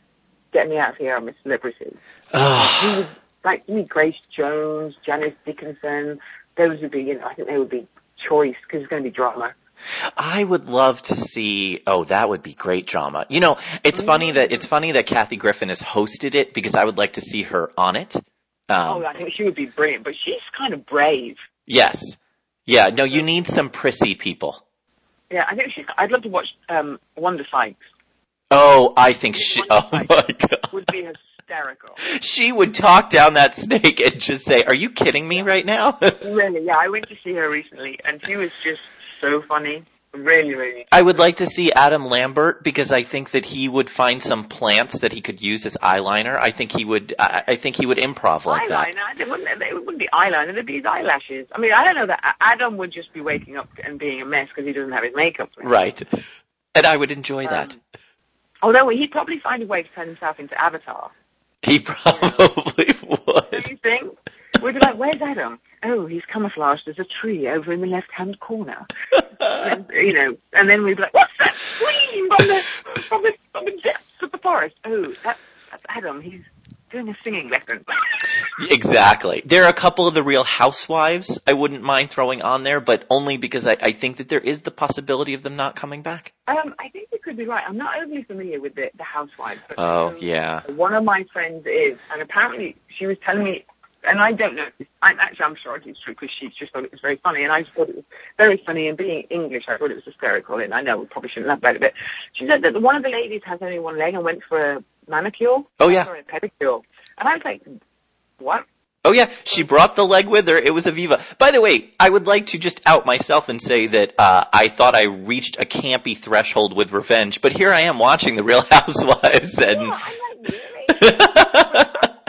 Get Me Out of Here, I'm a Celebrity? Who would, like, you mean Grace Jones, Janice Dickinson, those would be, you know, I think they would be choice, because it's going to be drama. I would love to see, oh, that would be great drama. You know, it's mm-hmm. funny that, it's funny that Kathy Griffin has hosted it, because I would like to see her on it. Um, oh, I think she would be brilliant, but she's kind of brave. Yes. Yeah, no, you need some prissy people. Yeah, I think she's, I'd love to watch um, Wanda Sykes. Oh, I think she, Wanda oh Sykes my God. Would be hysterical. She would talk down that snake and just say, are you kidding me right now? Really, yeah, I went to see her recently, and she was just so funny. Really, really. I would like to see Adam Lambert, because I think that he would find some plants that he could use as eyeliner. I think he would, I, I think he would improv like eyeliner? that. It wouldn't, it wouldn't be eyeliner, it'd be his eyelashes. I mean, I don't know that Adam would just be waking up and being a mess because he doesn't have his makeup. Right. And I would enjoy um, that. Although he'd probably find a way to turn himself into Avatar. He probably you know? would. Don't you think? We'd be like, where's Adam? Oh, he's camouflaged as a tree over in the left-hand corner. And then, you know, and then we'd be like, what's that scream from the, from the, from the depths of the forest? Oh, that's, that's Adam. He's doing a singing lesson. Exactly. There are a couple of the Real Housewives I wouldn't mind throwing on there, but only because I, I think that there is the possibility of them not coming back. Um, I think you could be right. I'm not overly familiar with the, the Housewives. But oh, um, yeah. One of my friends is, and apparently she was telling me, and I don't know, I'm actually, I'm sure it's true because she just thought it was very funny, and I just thought it was very funny, and being English, I thought it was hysterical, and I know we probably shouldn't laugh about it, but she said that one of the ladies has only one leg and went for a manicure. Oh, yeah. Or a pedicure. And I was like, what? Oh, yeah, she brought the leg with her. It was Aviva. By the way, I would like to just out myself and say that uh I thought I reached a campy threshold with Revenge, but here I am watching The Real Housewives, and... Yeah, I'm like, really?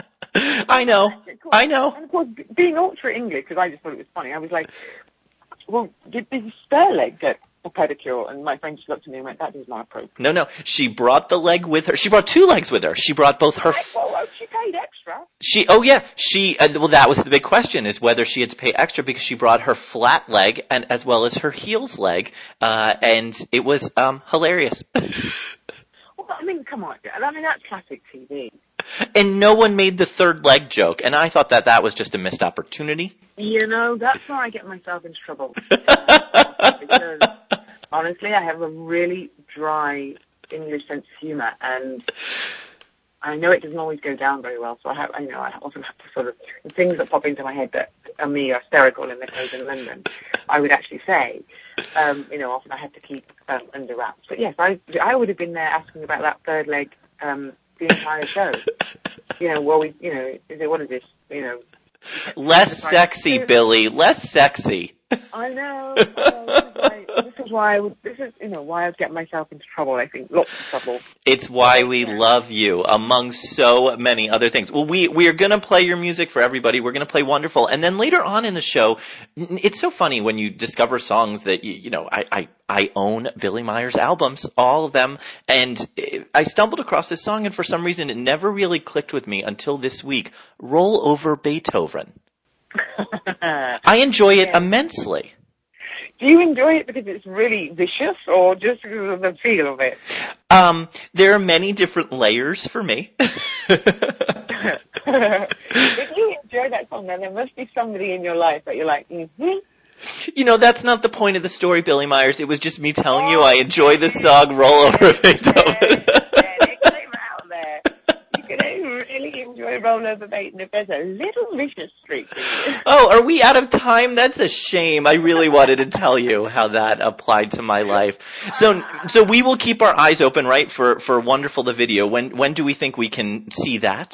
I know, I know. And of course, being ultra English, because I just thought it was funny, I was like, well, did this spare leg get a pedicure? And my friend just looked at me and went, that is not appropriate. No, no, she brought the leg with her. She brought two legs with her. She brought both her... Right, well, well, she paid extra. She, oh yeah, she, uh, well that was the big question, is whether she had to pay extra, because she brought her flat leg and as well as her heels leg, uh, and it was, um, hilarious. Well, Well, I mean, come on. I mean, that's classic T V. And no one made the third leg joke, and I thought that that was just a missed opportunity. You know, that's where I get myself into trouble. Because, honestly, I have a really dry English sense of humour, and I know it doesn't always go down very well, so I have, I know, I often have to sort of, the things that pop into my head that are me are hysterical in the clothes in London, I would actually say, um, you know, often I have to keep um, under wraps. But yes, I, I would have been there asking about that third leg, um, the entire show. You know, well, we, you know, is it, what is this, you know? Less sexy, Billy, less sexy. I know. Oh, this is why, this is why I would, this is, you know, why I would get myself into trouble, I think. Lots of trouble. It's why we love you, among so many other things. Well, we, we are gonna play your music for everybody. We're gonna play Wonderful. And then later on in the show, it's so funny when you discover songs that, you, you know, I, I, I own Billy Myers albums, all of them. And I stumbled across this song, and for some reason it never really clicked with me until this week. Roll Over Beethoven. I enjoy it yeah. immensely. Do you enjoy it because it's really vicious, or just because of the feel of it? Um, there are many different layers for me. If you enjoy that song, then there must be somebody in your life that you're like, mm-hmm. You know, that's not the point of the story, Billy Myers. It was just me telling oh, you I enjoy the song Roll Over Beethoven. Really enjoy Roll Over Beethoven if there's a little vicious streak in you. Oh, are we out of time? That's a shame. I really wanted to tell you how that applied to my life. So, so we will keep our eyes open, right, for, for Wonderful the video. When, when do we think we can see that?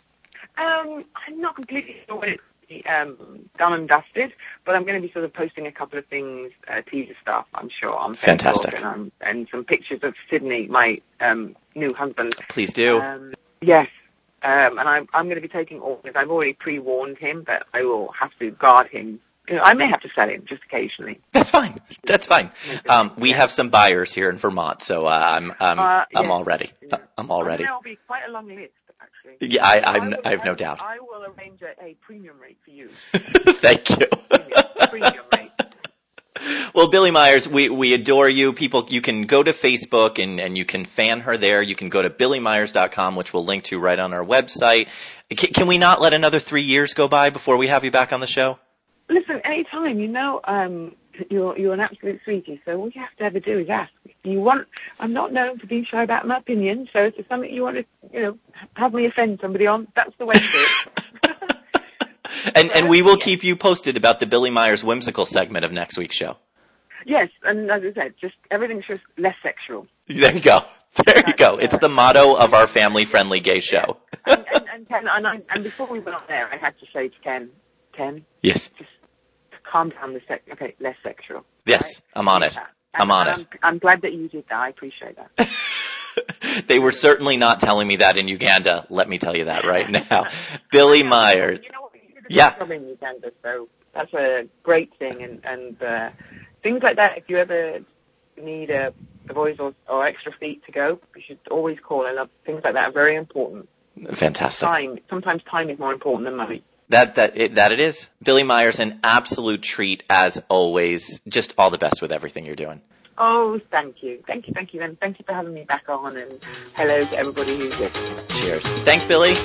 Um, I'm not completely sure when it's um, done and dusted, but I'm going to be sort of posting a couple of things, uh, teaser stuff, I'm sure, on Facebook. Fantastic. And, um, and some pictures of Sydney, my um, new husband. Please do. Um, yes. Um, and I'm, I'm going to be taking orders. I've already pre-warned him that I will have to guard him. You know, I may have to sell him just occasionally. That's fine. That's fine. Um, we yeah. have some buyers here in Vermont, so uh, I'm I'm uh, I'm yeah. all ready. Yeah. I'm all ready. There'll be quite a long list, actually. Yeah, I I'm, I, will, I have no I, doubt. I will arrange a, a premium rate for you. Thank you. Premium, premium rate. Well, Billy Myers, we, we adore you. People, you can go to Facebook and, and you can fan her there. You can go to billy myers dot com, which we'll link to right on our website. Can, can we not let another three years go by before we have you back on the show? Listen, anytime, you know, um, you're, you're an absolute sweetie, so all you have to ever do is ask. If you want, I'm not known for being shy about my opinion, so if there's something you want to, you know, have me offend somebody on, that's the way to do it. and, and we will keep you posted about the Billy Myers whimsical segment of next week's show. Yes, and as I said, just everything's just less sexual. There you go. There you go. It's the motto of our family-friendly gay show. and, and, and, Ken, and, I, and before we went on there, I had to say to Ken, Ken, yes, just calm down the sex. Okay, less sexual. Yes, right? I'm on it. And, I'm on and it. I'm, I'm glad that you did that. I appreciate that. They were certainly not telling me that in Uganda. Let me tell you that right now. Billy Myers. You know what? You did a yeah. job in Uganda, so that's a great thing, and and. Uh, Things like that, if you ever need a, a voice or, or extra feet to go, you should always call. And things like that are very important. Fantastic. Time. Sometimes time is more important than money. That that it, that it is. Billy Myers, an absolute treat as always. Just all the best with everything you're doing. Oh, thank you. Thank you, thank you. And thank you for having me back on. And hello to everybody who's listening. Cheers. Thanks, Billy.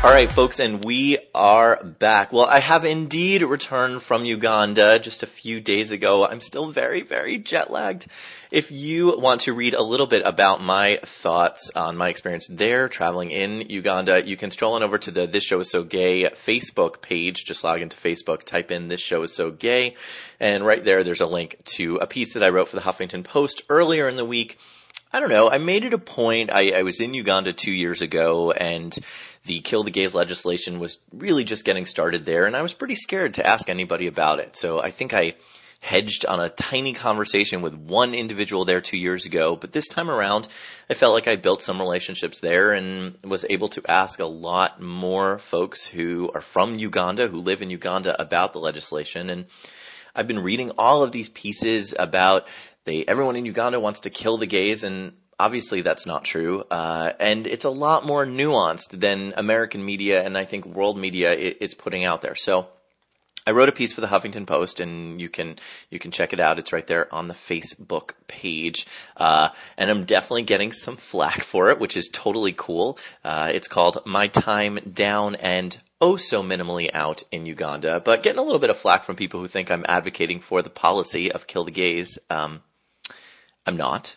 All right, folks, and we are back. Well, I have indeed returned from Uganda just a few days ago. I'm still very, very jet lagged. If you want to read a little bit about my thoughts on my experience there traveling in Uganda, you can stroll on over to the This Show Is So Gay Facebook page. Just log into Facebook, type in This Show Is So Gay, and right there, there's a link to a piece that I wrote for the Huffington Post earlier in the week. I don't know. I made it a point. I, I was in Uganda two years ago, and the Kill the Gays legislation was really just getting started there, and I was pretty scared to ask anybody about it. So I think I hedged on a tiny conversation with one individual there two years ago, but this time around, I felt like I built some relationships there and was able to ask a lot more folks who are from Uganda, who live in Uganda, about the legislation. And I've been reading all of these pieces about They, everyone in Uganda wants to kill the gays, and obviously that's not true. Uh, and it's a lot more nuanced than American media and I think world media is putting out there. So I wrote a piece for the Huffington Post, and you can you can check it out. It's right there on the Facebook page. Uh, and I'm definitely getting some flack for it, which is totally cool. Uh, it's called My Time Down and Oh So Minimally Out in Uganda, but getting a little bit of flack from people who think I'm advocating for the policy of kill the gays. Um, I'm not.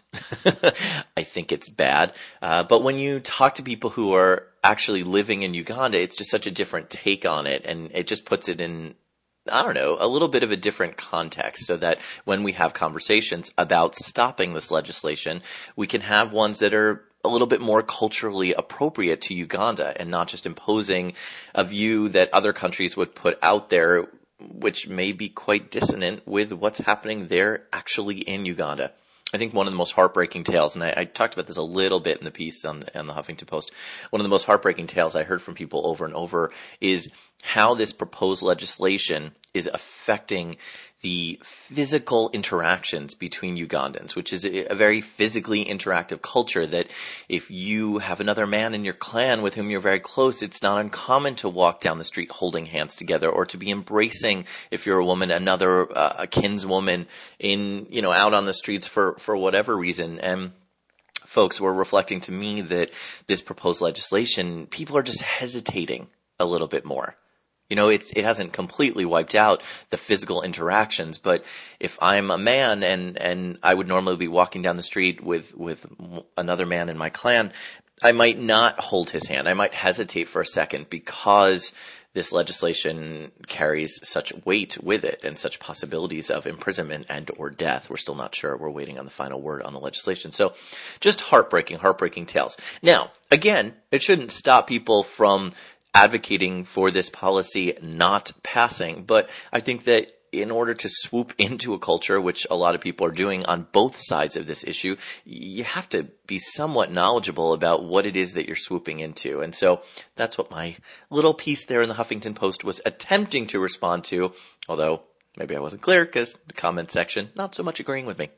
I think it's bad. Uh, but when you talk to people who are actually living in Uganda, it's just such a different take on it. And it just puts it in, I don't know, a little bit of a different context, so that when we have conversations about stopping this legislation, we can have ones that are a little bit more culturally appropriate to Uganda and not just imposing a view that other countries would put out there, which may be quite dissonant with what's happening there actually in Uganda. I think one of the most heartbreaking tales, and I, I talked about this a little bit in the piece on, on the Huffington Post, one of the most heartbreaking tales I heard from people over and over is how this proposed legislation is affecting the physical interactions between Ugandans, which is a, a very physically interactive culture, that if you have another man in your clan with whom you're very close, it's not uncommon to walk down the street holding hands together, or to be embracing, if you're a woman, another uh, a kinswoman in, you know, out on the streets for, for whatever reason. And folks were reflecting to me that this proposed legislation, people are just hesitating a little bit more. You know, it's, it hasn't completely wiped out the physical interactions, but if I'm a man and, and I would normally be walking down the street with, with another man in my clan, I might not hold his hand. I might hesitate for a second because this legislation carries such weight with it and such possibilities of imprisonment and or death. We're still not sure. We're waiting on the final word on the legislation. So just heartbreaking, heartbreaking tales. Now, again, it shouldn't stop people from advocating for this policy not passing, but I think that in order to swoop into a culture, which a lot of people are doing on both sides of this issue, you have to be somewhat knowledgeable about what it is that you're swooping into. And so that's what my little piece there in the Huffington Post was attempting to respond to, although maybe I wasn't clear because the comment section not so much agreeing with me.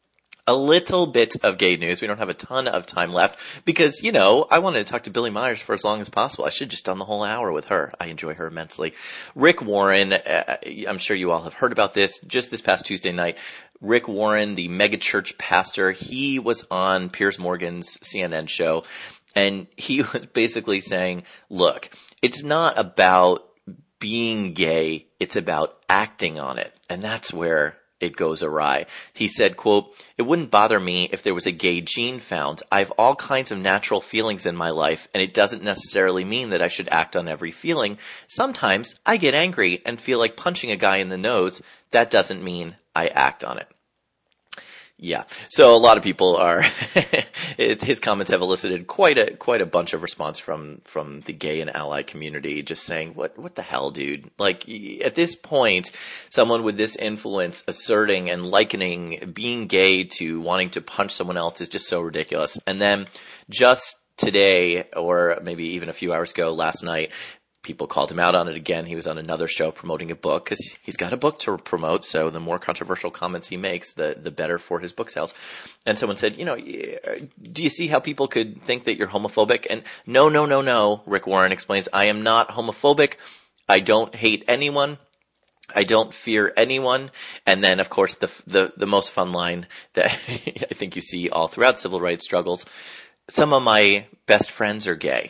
A little bit of gay news. We don't have a ton of time left because, you know, I wanted to talk to Billie Myers for as long as possible. I should have just done the whole hour with her. I enjoy her immensely. Rick Warren, uh, I'm sure you all have heard about this. Just this past Tuesday night, Rick Warren, the megachurch pastor, he was on Piers Morgan's C N N show, and he was basically saying, look, it's not about being gay, it's about acting on it. And that's where it goes awry. He said, quote, "It wouldn't bother me if there was a gay gene found. I have all kinds of natural feelings in my life, and it doesn't necessarily mean that I should act on every feeling. Sometimes I get angry and feel like punching a guy in the nose. That doesn't mean I act on it." Yeah. So a lot of people are, his comments have elicited quite a, quite a bunch of response from, from the gay and ally community, just saying, what, what the hell, dude? Like, at this point, someone with this influence asserting and likening being gay to wanting to punch someone else is just so ridiculous. And then just today, or maybe even a few hours ago, last night, people called him out on it again. He was on another show promoting a book because he's got a book to promote. So the more controversial comments he makes, the, the better for his book sales. And someone said, you know, do you see how people could think that you're homophobic? And no, no, no, no. Rick Warren explains, I am not homophobic. I don't hate anyone. I don't fear anyone. And then, of course, the, the, the most fun line that I think you see all throughout civil rights struggles. Some of my best friends are gay.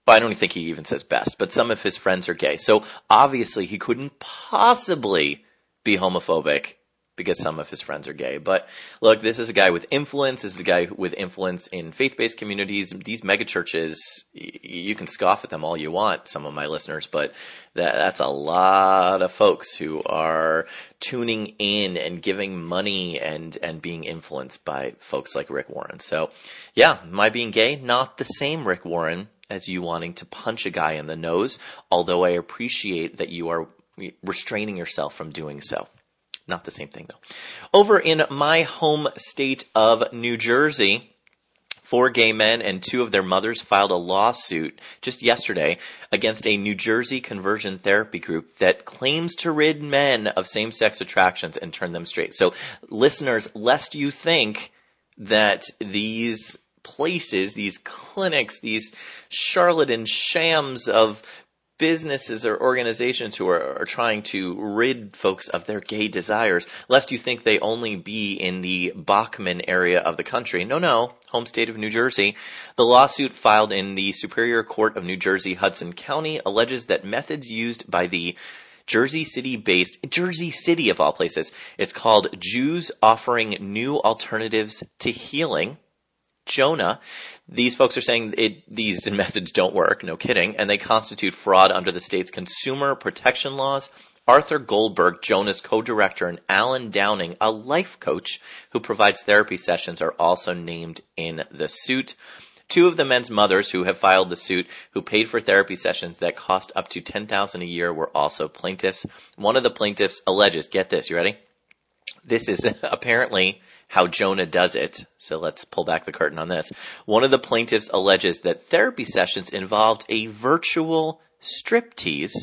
But I don't think he even says best, but some of his friends are gay. So obviously he couldn't possibly be homophobic because some of his friends are gay. But look, this is a guy with influence. This is a guy with influence in faith-based communities. These megachurches, you can scoff at them all you want, some of my listeners, but that, that's a lot of folks who are tuning in and giving money and, and being influenced by folks like Rick Warren. So yeah, my being gay, not the same, Rick Warren, as you wanting to punch a guy in the nose, although I appreciate that you are restraining yourself from doing so. Not the same thing, though. Over in my home state of New Jersey, four gay men and two of their mothers filed a lawsuit just yesterday against a New Jersey conversion therapy group that claims to rid men of same-sex attractions and turn them straight. So, listeners, lest you think that these places, these clinics, these charlatan shams of businesses or organizations who are, are trying to rid folks of their gay desires, lest you think they only be in the Bachman area of the country. No, no, home state of New Jersey. The lawsuit filed in the Superior Court of New Jersey, Hudson County, alleges that methods used by the Jersey City-based, Jersey City of all places, it's called Jews Offering New Alternatives to Healing, Jonah. These folks are saying it, these methods don't work, no kidding, and they constitute fraud under the state's consumer protection laws. Arthur Goldberg, Jonah's co-director, and Alan Downing, a life coach who provides therapy sessions, are also named in the suit. Two of the men's mothers who have filed the suit, who paid for therapy sessions that cost up to ten thousand dollars a year, were also plaintiffs. One of the plaintiffs alleges, get this, you ready? This is apparently how Jonah does it. So let's pull back the curtain on this. One of the plaintiffs alleges that therapy sessions involved a virtual striptease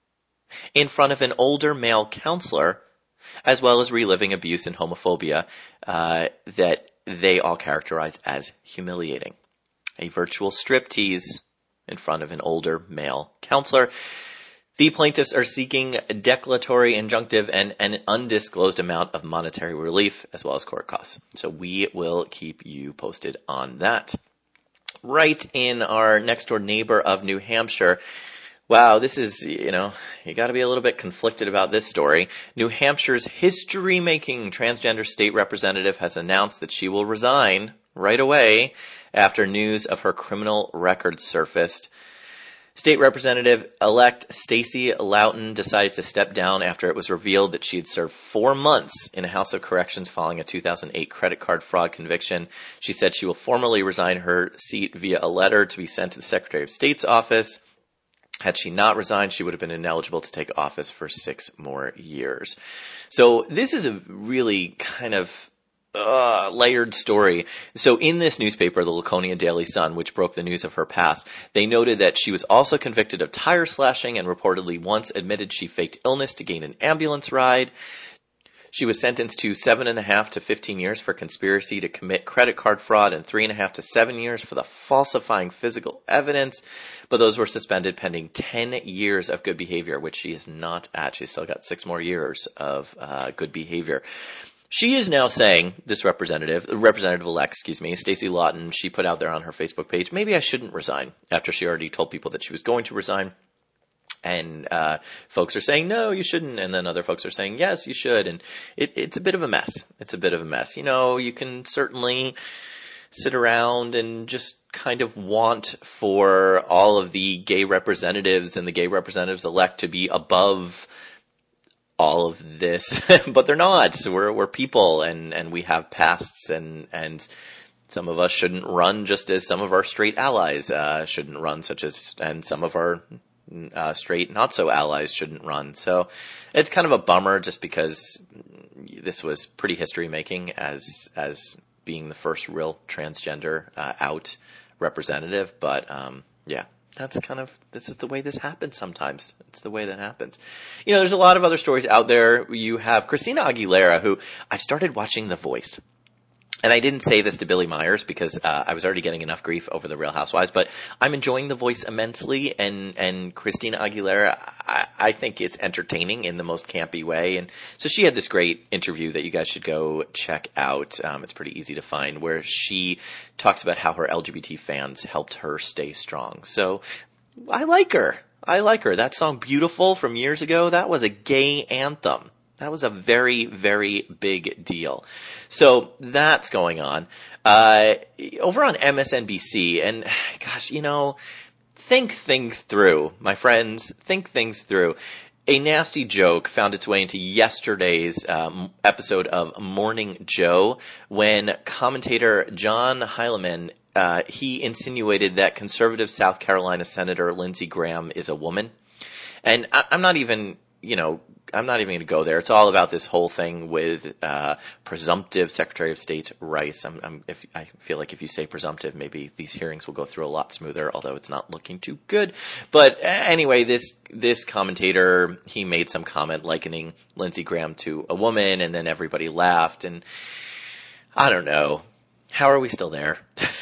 in front of an older male counselor, as well as reliving abuse and homophobia uh, that they all characterize as humiliating. A virtual striptease in front of an older male counselor. The plaintiffs are seeking declaratory, injunctive, and an undisclosed amount of monetary relief, as well as court costs. So we will keep you posted on that. Right in our next door neighbor of New Hampshire. Wow, this is, you know, you gotta be a little bit conflicted about this story. New Hampshire's history-making transgender state representative has announced that she will resign right away after news of her criminal record surfaced. State Representative-elect Stacey Loughton decided to step down after it was revealed that she had served four months in a House of Corrections following a two thousand eight credit card fraud conviction. She said she will formally resign her seat via a letter to be sent to the Secretary of State's office. Had she not resigned, she would have been ineligible to take office for six more years. So this is a really kind of Uh, layered story. So in this newspaper, the Laconia Daily Sun, which broke the news of her past, they noted that she was also convicted of tire slashing and reportedly once admitted she faked illness to gain an ambulance ride. She was sentenced to seven and a half to fifteen years for conspiracy to commit credit card fraud and three and a half to seven years for the falsifying physical evidence. But those were suspended pending ten years of good behavior, which she is not at. She's still got six more years of uh, good behavior. She is now saying, this representative, representative-elect, excuse me, Stacey Loughton, she put out there on her Facebook page, maybe I shouldn't resign, after she already told people that she was going to resign. And uh folks are saying, no, you shouldn't. And then other folks are saying, yes, you should. And it, it's a bit of a mess. It's a bit of a mess. You know, you can certainly sit around and just kind of want for all of the gay representatives and the gay representatives-elect to be above all of this, but they're not. So we're we're people, and, and we have pasts, and and some of us shouldn't run, just as some of our straight allies uh, shouldn't run, such as and some of our uh, straight not so allies shouldn't run. So it's kind of a bummer, just because this was pretty history making as as being the first real transgender uh, out representative. But um, yeah. That's kind of, this is the way this happens sometimes. It's the way that happens. You know, there's a lot of other stories out there. You have Christina Aguilera, who I've started watching The Voice. And I didn't say this to Billy Myers because uh, I was already getting enough grief over The Real Housewives, but I'm enjoying The Voice immensely, and, and Christina Aguilera, I, I think, is entertaining in the most campy way. And so she had this great interview that you guys should go check out. Um, it's pretty easy to find, where she talks about how her L G B T fans helped her stay strong. So I like her. I like her. That song Beautiful from years ago, that was a gay anthem. That was a very, very big deal. So that's going on. Uh, over on M S N B C, and gosh, you know, think things through, my friends, think things through. A nasty joke found its way into yesterday's um, episode of Morning Joe when commentator John Heilemann, uh, he insinuated that conservative South Carolina Senator Lindsey Graham is a woman. And I, I'm not even, you know, I'm not even going to go there. It's all about this whole thing with uh presumptive Secretary of State Rice. I'm, I'm, if, I feel like if you say presumptive, maybe these hearings will go through a lot smoother, although it's not looking too good. But anyway, this this commentator, he made some comment likening Lindsey Graham to a woman, and then everybody laughed. And I don't know. How are we still there?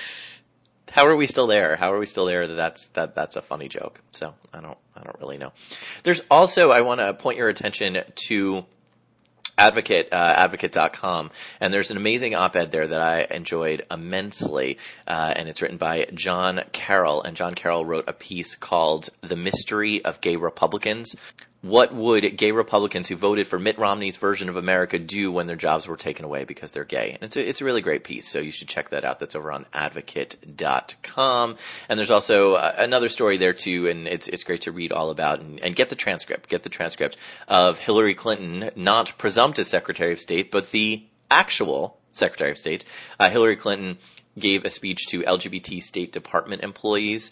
How are we still there? How are we still there? That that's that that's a funny joke. So I don't I don't really know. There's also, I want to point your attention to Advocate, uh, advocate dot com, and there's an amazing op-ed there that I enjoyed immensely, uh, and it's written by John Carroll, and John Carroll wrote a piece called The Mystery of Gay Republicans. What would gay Republicans who voted for Mitt Romney's version of America do when their jobs were taken away because they're gay? And it's a, it's a really great piece, so you should check that out. That's over on advocate dot com. And there's also uh, another story there too, and it's it's great to read all about and, and get the transcript, get the transcript of Hillary Clinton, not presumptive Secretary of State, but the actual Secretary of State. Uh, Hillary Clinton gave a speech to L G B T State Department employees.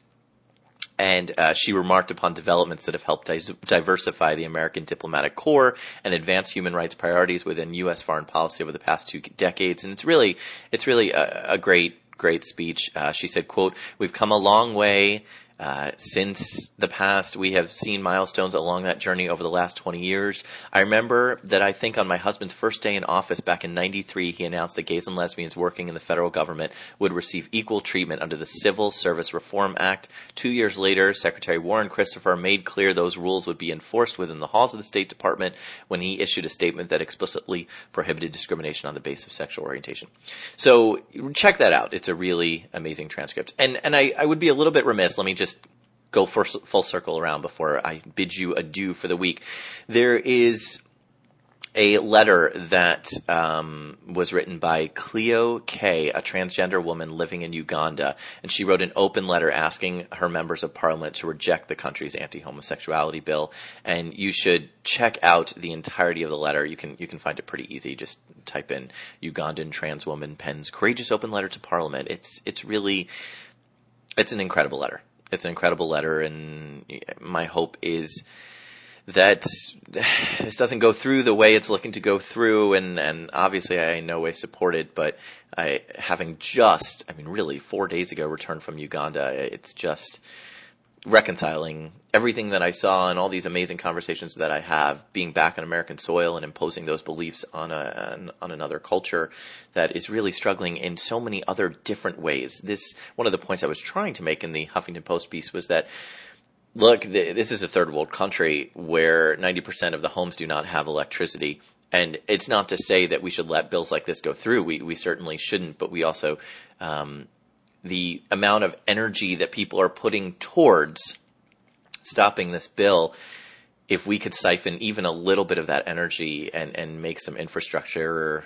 And uh, she remarked upon developments that have helped di- diversify the American diplomatic corps and advance human rights priorities within U S foreign policy over the past two decades. And it's really, it's really a, a great, great speech. Uh, she said, quote, "We've come a long way. Uh, since the past, we have seen milestones along that journey over the last twenty years. I remember that I think on my husband's first day in office back in ninety-three, he announced that gays and lesbians working in the federal government would receive equal treatment under the Civil Service Reform Act. Two years later, Secretary Warren Christopher made clear those rules would be enforced within the halls of the State Department when he issued a statement that explicitly prohibited discrimination on the basis of sexual orientation." So check that out. It's a really amazing transcript. And, and I, I would be a little bit remiss. Let me just go for, full circle around before I bid you adieu for the week. There is a letter that um, was written by Cleo K, a transgender woman living in Uganda, and she wrote an open letter asking her members of parliament to reject the country's anti-homosexuality bill. And you should check out the entirety of the letter. You can you can find it pretty easy. Just type in Ugandan trans woman pens courageous open letter to parliament. It's it's really it's an incredible letter. It's an incredible letter, and my hope is that this doesn't go through the way it's looking to go through, and, and obviously I in no way support it, but I, having just, I mean really, four days ago returned from Uganda, it's just reconciling everything that I saw and all these amazing conversations that I have, being back on American soil and imposing those beliefs on a on, on another culture that is really struggling in so many other different ways. This, one of the points I was trying to make in the Huffington Post piece was that, look, this is a third world country where ninety percent of the homes do not have electricity. And it's not to say that we should let bills like this go through. We we certainly shouldn't, but we also, um, the amount of energy that people are putting towards stopping this bill, if we could siphon even a little bit of that energy and, and make some infrastructure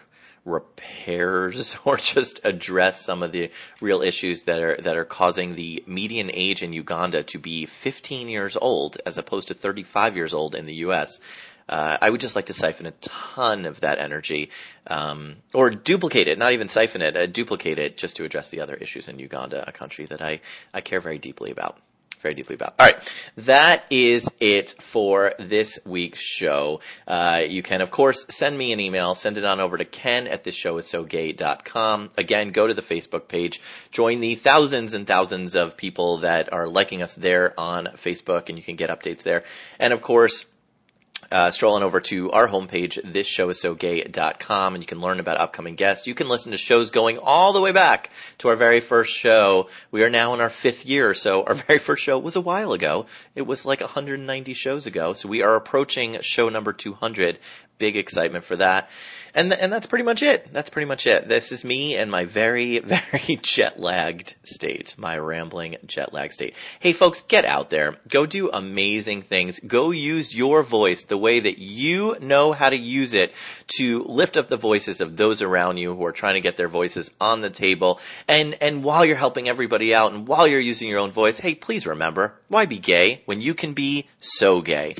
repairs or just address some of the real issues that are that are causing the median age in Uganda to be fifteen years old as opposed to thirty-five years old in the U S, Uh, I would just like to siphon a ton of that energy, um, or duplicate it, not even siphon it, uh, duplicate it just to address the other issues in Uganda, a country that I, I care very deeply about. Very deeply about. All right. That is it for this week's show. Uh, you can, of course, send me an email. Send it on over to ken at this show is so gay dot com. Again, go to the Facebook page. Join the thousands and thousands of people that are liking us there on Facebook, and you can get updates there. And, of course, Uh, stroll on over to our homepage, this show is so gay dot com, and you can learn about upcoming guests. You can listen to shows going all the way back to our very first show. We are now in our fifth year, so our very first show was a while ago. It was like one hundred ninety shows ago, so we are approaching show number two hundred. big excitement for that. And and that's pretty much it. That's pretty much it. This is me and my very, very jet-lagged state, my rambling jet-lag state. Hey, folks, get out there. Go do amazing things. Go use your voice the way that you know how to use it to lift up the voices of those around you who are trying to get their voices on the table. And, and while you're helping everybody out and while you're using your own voice, hey, please remember, why be gay when you can be so gay?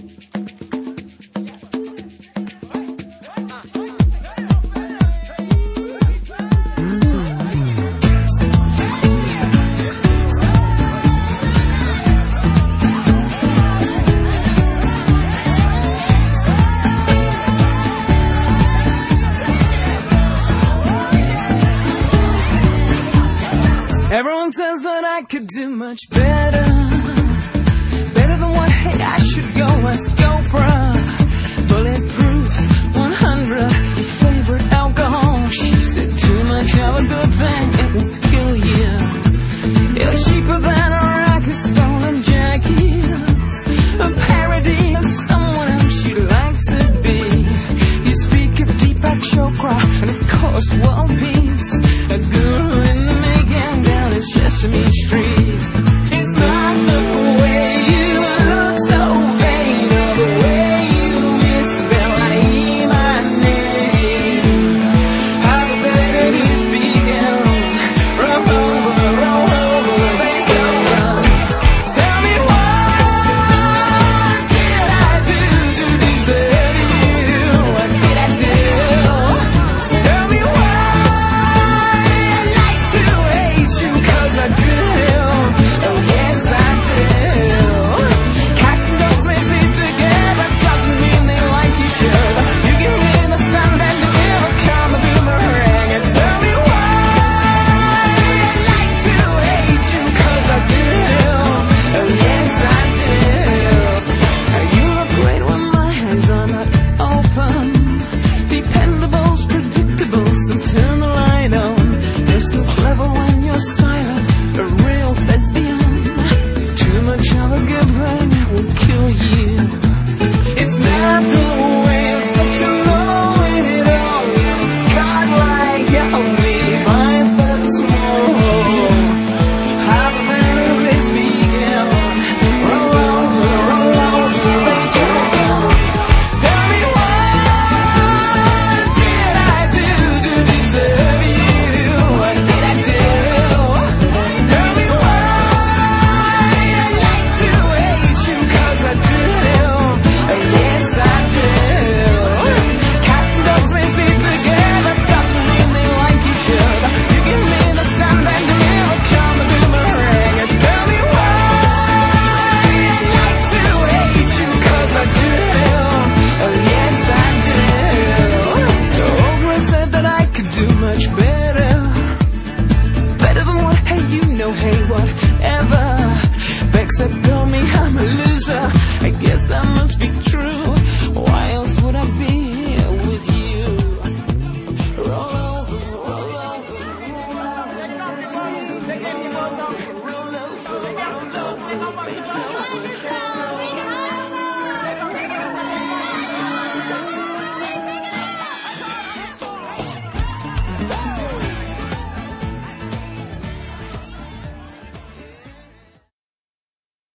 Everyone says that I could do much better, better than what, hey, I should go as GoPro, bulletproof, one hundred, your favorite alcohol. She said too much of a good thing, it will kill you. You're cheaper than a rocket stolen jackets, a parody of someone else you'd like to be. You speak of Deepak Chopra and of course world peace, a guru in the making down in Sesame Street. It's not the way you look so vain, or the way you misspell my name. How the baby speaking, roll over, roll over, Beethoven. Tell me what did I do to deserve you? What did I do? Tell me why I do, oh yes I do. Cats and dogs may sleep together, doesn't mean they like each other. You give me the stand and you never come a boomerang. And tell me why I like to hate you, cause I do, oh yes I do. You look great when my hands are not open, dependables, predictable, so turn the light on. You're so clever when you're silent, a real thespian. Too much of a good thing will kill you. It's not the way you're such a know-it-all. God-like, you're only five foot small. Half a minute of this begin. Roll over, roll over, Beethoven. Tell me what did I do to deserve you? What did I do? Tell me why I like to hate you, cause I do, oh yes I do. Cats and dogs may sleep together, doesn't mean they like each other. You give me the stand and you never come a boomerang. And tell me why I like to hate you, cause I do, oh yes I do. So Oprah said that I could do much better, better than what, hey, you know, hey, whatever. Beck said, tell me I'm a loser. I guess that must be true. Why else would I be here with you? Roll over, roll over, roll over. Roll over, roll over, Beethoven.